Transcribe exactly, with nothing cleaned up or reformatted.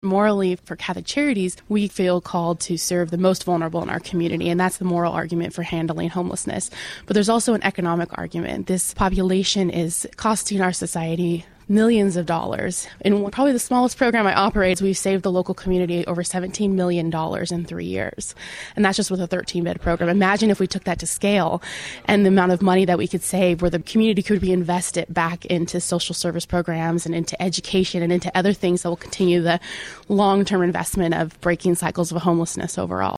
Morally, for Catholic Charities, we feel called to serve the most vulnerable in our community, and that's the moral argument for handling homelessness. But there's also an economic argument. This population is costing our society millions of dollars. In probably the smallest program I operate, we've saved the local community over seventeen million dollars in three years. And that's just with a thirteen-bed program. Imagine if we took that to scale and the amount of money that we could save where the community could be invested back into social service programs and into education and into other things that will continue the long-term investment of breaking cycles of homelessness overall.